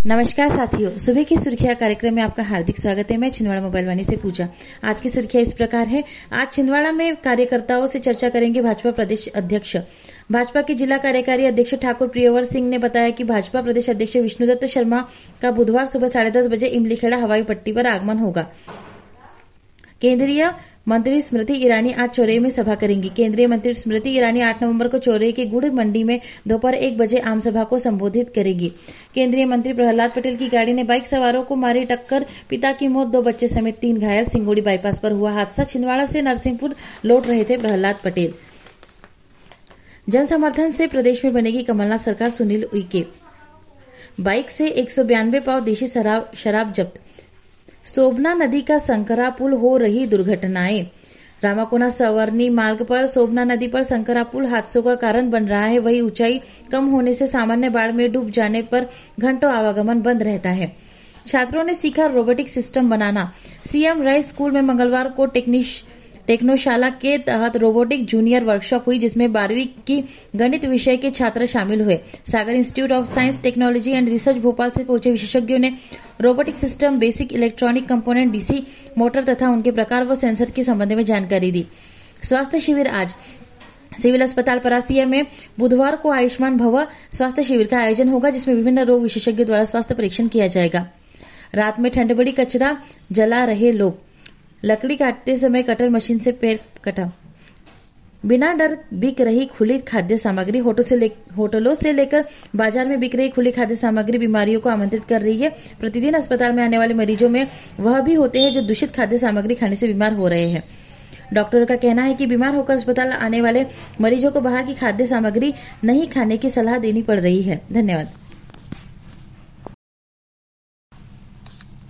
नमस्कार साथियों, सुबह की सुर्खियां कार्यक्रम में आपका हार्दिक स्वागत है। मैं छिंदवाड़ा मोबाइल वाणी से पूजा। आज की सुर्खियां इस प्रकार है। आज छिंदवाड़ा में कार्यकर्ताओं से चर्चा करेंगे भाजपा प्रदेश अध्यक्ष। भाजपा के जिला कार्यकारी अध्यक्ष ठाकुर प्रियवर सिंह ने बताया कि भाजपा प्रदेश अध्यक्ष विष्णुदत्त शर्मा का बुधवार सुबह 10:30 बजे इमलीखेड़ा हवाई पट्टी पर आगमन होगा। केंद्रीय मंत्री स्मृति ईरानी आज चौरई में सभा करेंगी। केंद्रीय मंत्री स्मृति ईरानी 8 नवंबर को चौरई के गुड़ मंडी में दोपहर 1 बजे आम सभा को संबोधित करेगी। केंद्रीय मंत्री प्रहलाद पटेल की गाड़ी ने बाइक सवारों को मारी टक्कर, पिता की मौत, 2 बच्चे समेत 3 घायल। सिंगोड़ी बाईपास पर हुआ हादसा। छिंदवाड़ा से नरसिंहपुर लौट रहे थे प्रहलाद पटेल। जन समर्थन से प्रदेश में बनेगी कमलनाथ सरकार, सुनील उइके। बाइक से 192 पाव देशी शराब जब्त। सोबना नदी का संकरा पुल हो रही दुर्घटनाएं। रामाकोना सवर्णी मार्ग पर सोबना नदी पर संकरा पुल हादसों का कारण बन रहा है। वही ऊंचाई कम होने से सामान्य बाढ़ में डूब जाने पर घंटों आवागमन बंद रहता है। छात्रों ने सीखा रोबोटिक सिस्टम बनाना। सीएम राइस स्कूल में मंगलवार को टेक्नोशाला के तहत रोबोटिक जूनियर वर्कशॉप हुई, जिसमें 12वीं की गणित विषय के छात्र शामिल हुए। Sagar institute of science, technology and research Bhopal से पहुंचे विशेषज्ञों ने robotic system, basic electronic component, DC motor तथा उनके प्रकार व सेंसर के संबंध में जानकारी दी। स्वास्थ्य शिविर आज सिविल अस्पताल परासिया में बुधवार को आयुष्मान भव स्वास्थ्य शिविर का आयोजन होगा, जिसमें विभिन्न रोग विशेषज्ञों द्वारा स्वास्थ्य परीक्षण किया जाएगा। रात में ठंड बढ़ी, कचरा जला रहे लोग। लकड़ी काटते समय कटर मशीन से पैर कटा। बिना डर बिक रही खुली खाद्य सामग्री। होटलों से लेकर बाजार में बिक रही खुली खाद्य सामग्री बीमारियों को आमंत्रित कर रही है। प्रतिदिन अस्पताल में आने वाले मरीजों में वह भी होते हैं जो दूषित खाद्य सामग्री खाने से बीमार हो रहे हैं। डॉक्टरों का कहना है कि बीमार होकर अस्पताल आने वाले मरीजों को बाहर की खाद्य सामग्री नहीं खाने की सलाह देनी पड़ रही है। धन्यवाद।